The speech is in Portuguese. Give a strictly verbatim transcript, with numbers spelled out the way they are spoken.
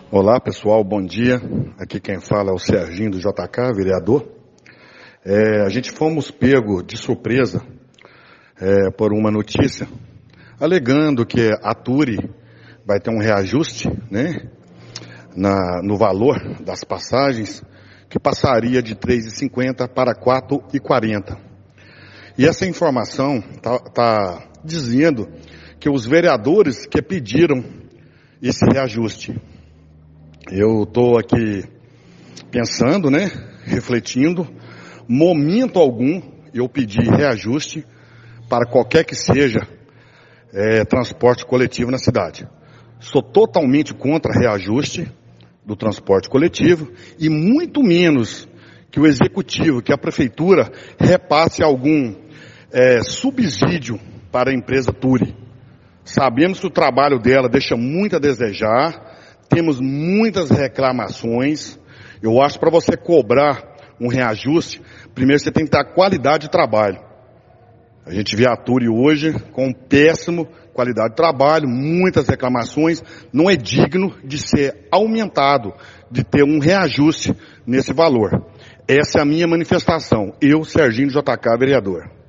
Olá pessoal, bom dia. Aqui quem fala é o Serginho do J K, vereador. É, a gente fomos pego de surpresa é, por uma notícia alegando que a Turi vai ter um reajuste, né, na, no valor das passagens, que passaria de três reais e cinquenta centavos para quatro reais e quarenta centavos. E essa informação está tá dizendo que os vereadores que pediram esse reajuste. Eu estou aqui pensando, né, refletindo, momento algum eu pedi reajuste para qualquer que seja é, transporte coletivo na cidade. Sou totalmente contra reajuste do transporte coletivo e muito menos que o executivo, que a prefeitura repasse algum é, subsídio para a empresa Turi. Sabemos que o trabalho dela deixa muito a desejar. Temos muitas reclamações. Eu acho que para você cobrar um reajuste, primeiro você tem que ter qualidade de trabalho. A gente vê a Turi hoje com péssima qualidade de trabalho, muitas reclamações. Não é digno de ser aumentado, de ter um reajuste nesse valor. Essa é a minha manifestação. Eu, Serginho do J K, vereador.